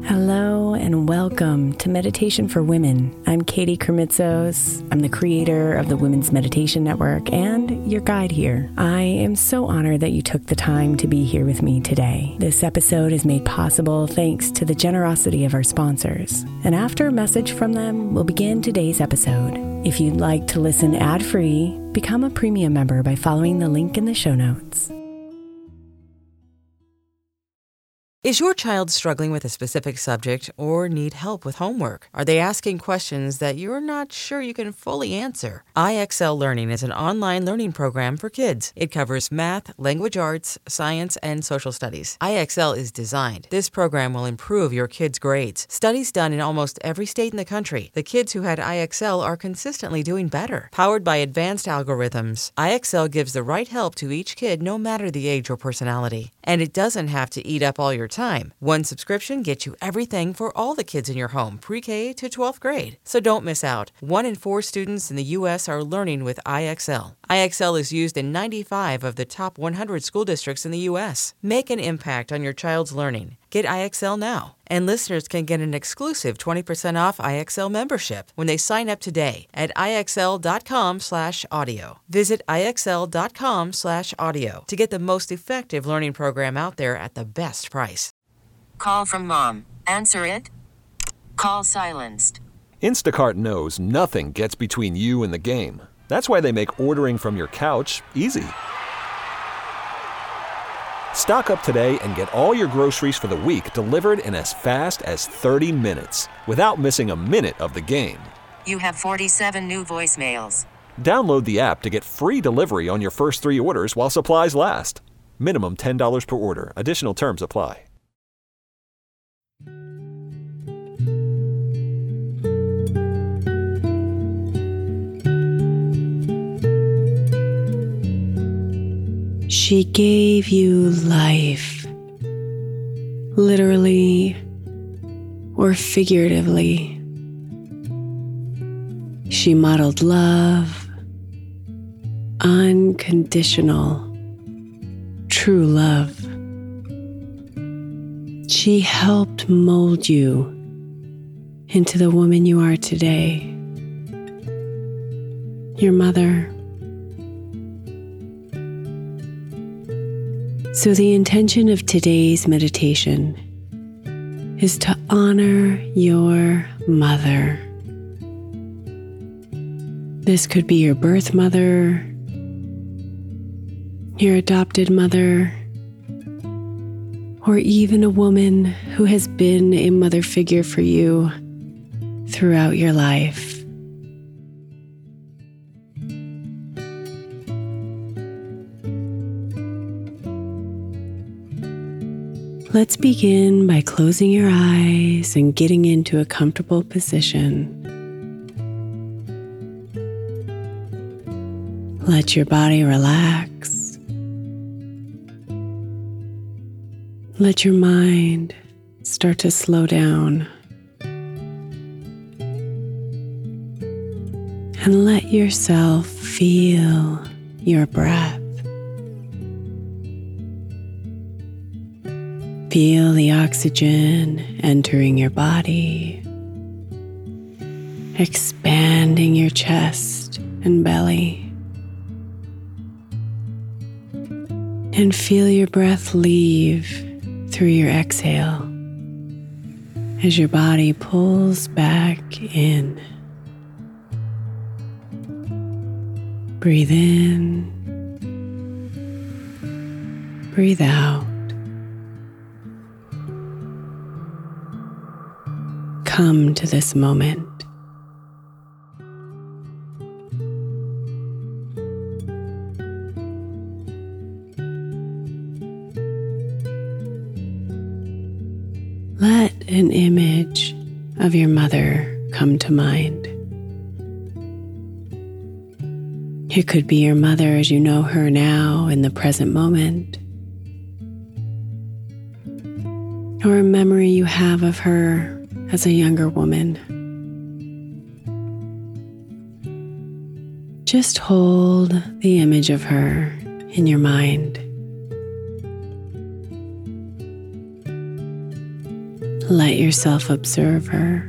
Hello and welcome to Meditation for Women. I'm Katie Kermitzos. I'm the creator of the Women's Meditation Network and your guide here. I am so honored that you took the time to be here with me today. This episode is made possible thanks to the generosity of our sponsors. And after a message from them, we'll begin today's episode. If you'd like to listen ad-free, become a premium member by following the link in the show notes. Is your child struggling with a specific subject or need help with homework? Are they asking questions that you're not sure you can fully answer? IXL Learning is an online learning program for kids. It covers math, language arts, science, and social studies. IXL is designed. This program will improve your kids' grades. Studies done in almost every state in the country. The kids who had IXL are consistently doing better. Powered by advanced algorithms, IXL gives the right help to each kid no matter the age or personality. And it doesn't have to eat up all your time. One subscription gets you everything for all the kids in your home, pre-K to 12th grade. So don't miss out. 1 in 4 students in the U.S. are learning with IXL. IXL is used in 95 of the top 100 school districts in the U.S. Make an impact on your child's learning. Get IXL now. And listeners can get an exclusive 20% off IXL membership when they sign up today at IXL.com/audio. Visit IXL.com/audio to get the most effective learning program out there at the best price. Call from mom. Answer it. Call silenced. Instacart knows nothing gets between you and the game. That's why they make ordering from your couch easy. Stock up today and get all your groceries for the week delivered in as fast as 30 minutes without missing a minute of the game. You have 47 new voicemails. Download the app to get free delivery on your first 3 orders while supplies last. Minimum $10 per order. Additional terms apply. She gave you life, literally or figuratively. She modeled love, unconditional, true love. She helped mold you into the woman you are today. Your mother. So the intention of today's meditation is to honor your mother. This could be your birth mother, your adopted mother, or even a woman who has been a mother figure for you throughout your life. Let's begin by closing your eyes and getting into a comfortable position. Let your body relax. Let your mind start to slow down. And let yourself feel your breath. Feel the oxygen entering your body, expanding your chest and belly. And feel your breath leave through your exhale as your body pulls back in. Breathe in, breathe out. Come to this moment. Let an image of your mother come to mind. It could be your mother as you know her now in the present moment, or a memory you have of her as a younger woman. Just hold the image of her in your mind. Let yourself observe her.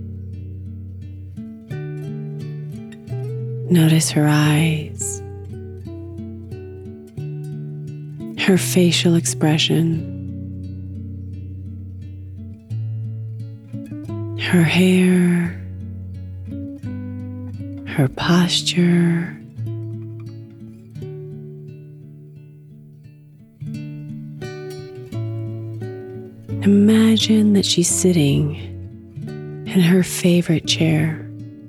Notice her eyes, her facial expression, her hair, her posture. Imagine that she's sitting in her favorite chair,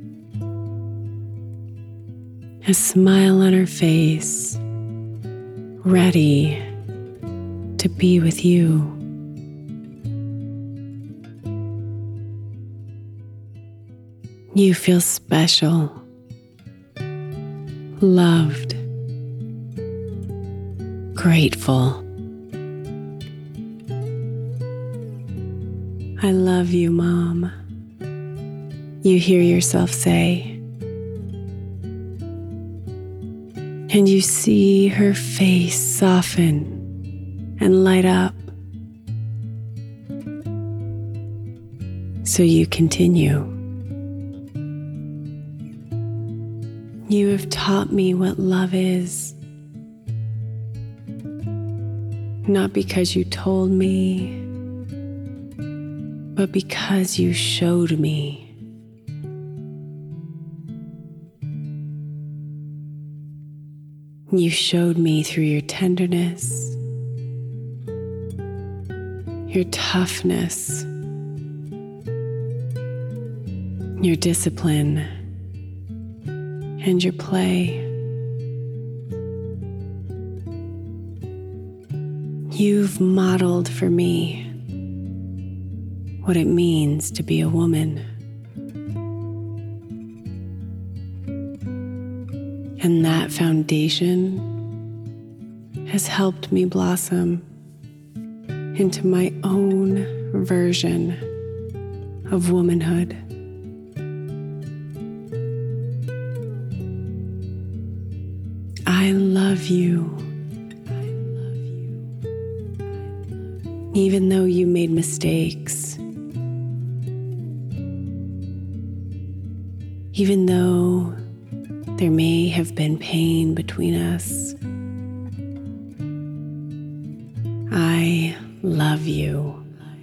a smile on her face, ready to be with you. You feel special, loved, grateful. I love you, Mom, you hear yourself say. And you see her face soften and light up. So you continue. You have taught me what love is, not because you told me, but because you showed me. You showed me through your tenderness, your toughness, your discipline, and your play. You've modeled for me what it means to be a woman. And that foundation has helped me blossom into my own version of womanhood. I love you. Even though you made mistakes, even though there may have been pain between us, I love you.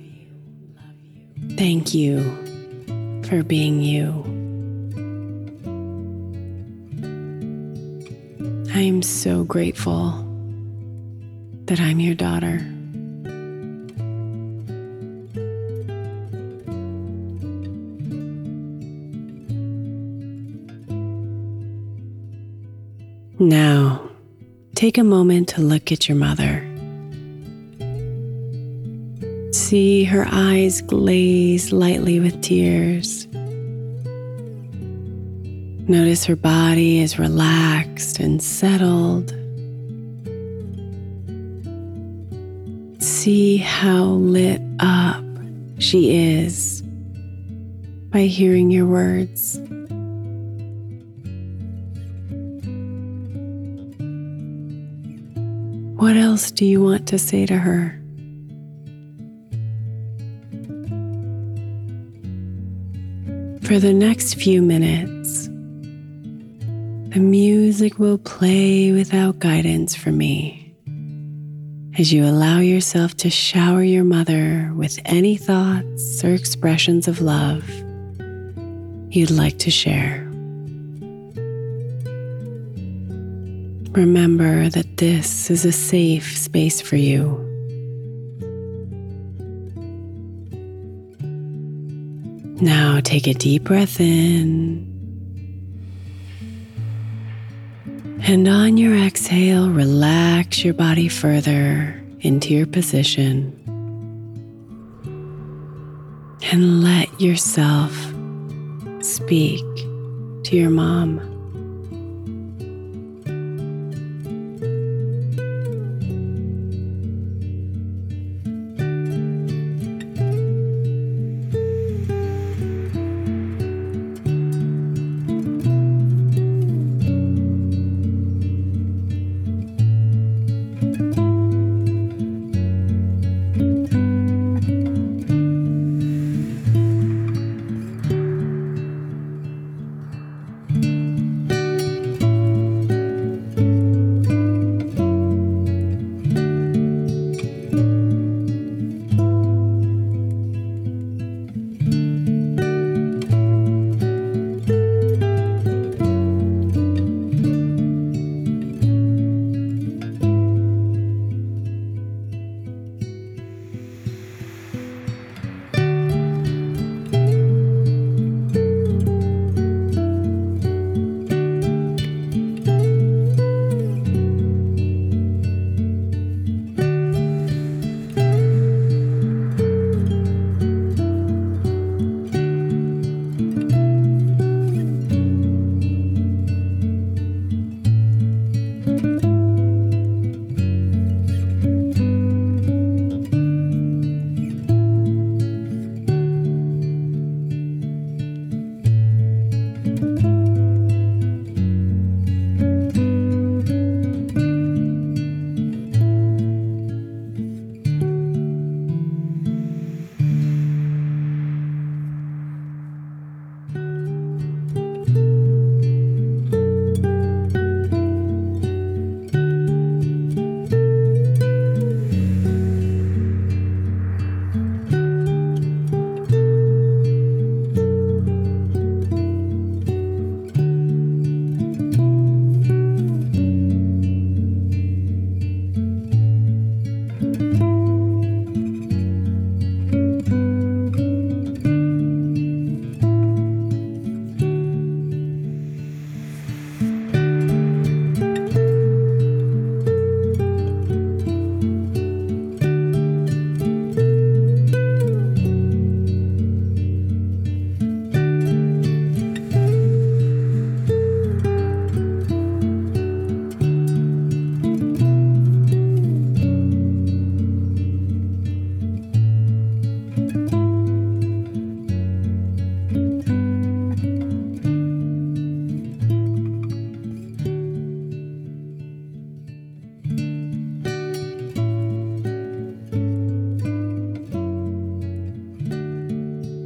Thank you for being you. I am so grateful that I'm your daughter. Now, take a moment to look at your mother. See her eyes glaze lightly with tears. Notice her body is relaxed and settled. See how lit up she is by hearing your words. What else do you want to say to her? For the next few minutes, the music will play without guidance from me as you allow yourself to shower your mother with any thoughts or expressions of love you'd like to share. Remember that this is a safe space for you. Now take a deep breath in, and on your exhale, relax your body further into your position and let yourself speak to your mom.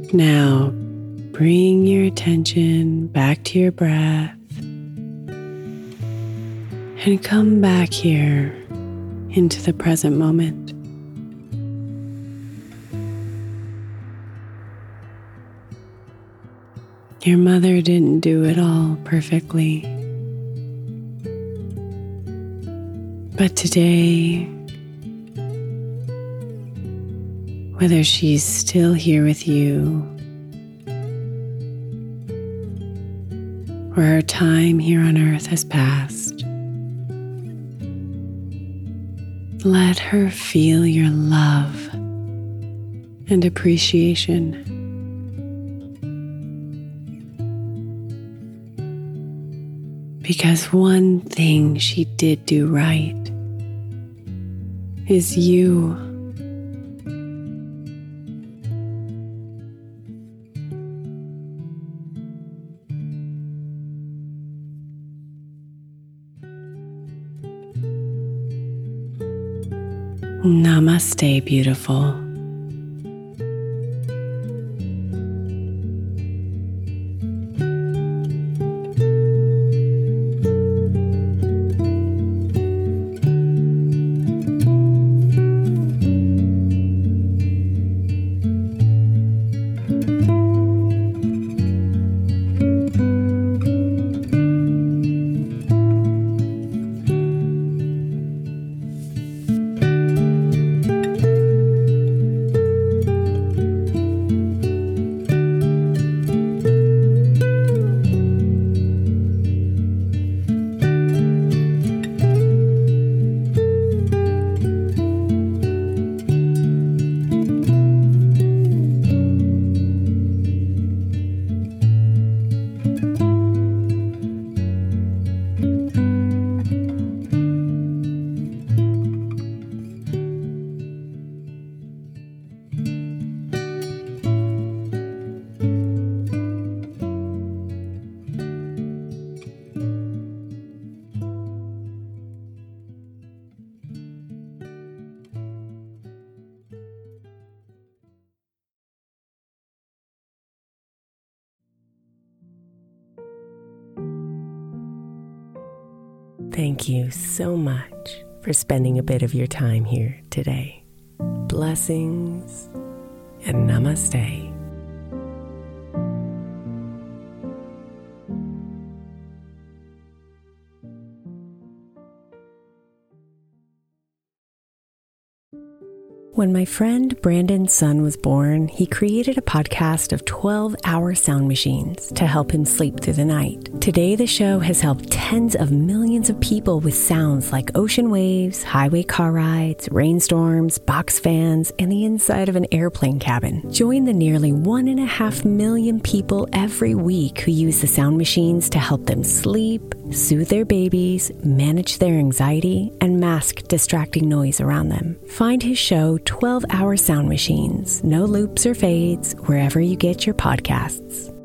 Now, bring your attention back to your breath and come back here into the present moment. Your mother didn't do it all perfectly, but today, whether she's still here with you or her time here on earth has passed, let her feel your love and appreciation. Because one thing she did do right is you. Namaste, beautiful. Thank you so much for spending a bit of your time here today. Blessings and namaste. When my friend Brandon's son was born, he created a podcast of 12-hour sound machines to help him sleep through the night. Today, the show has helped tens of millions of people with sounds like ocean waves, highway car rides, rainstorms, box fans, and the inside of an airplane cabin. Join the nearly 1.5 million people every week who use the sound machines to help them sleep, soothe their babies, manage their anxiety, and mask distracting noise around them. Find his show 12-Hour Sound Machines, no loops or fades, wherever you get your podcasts.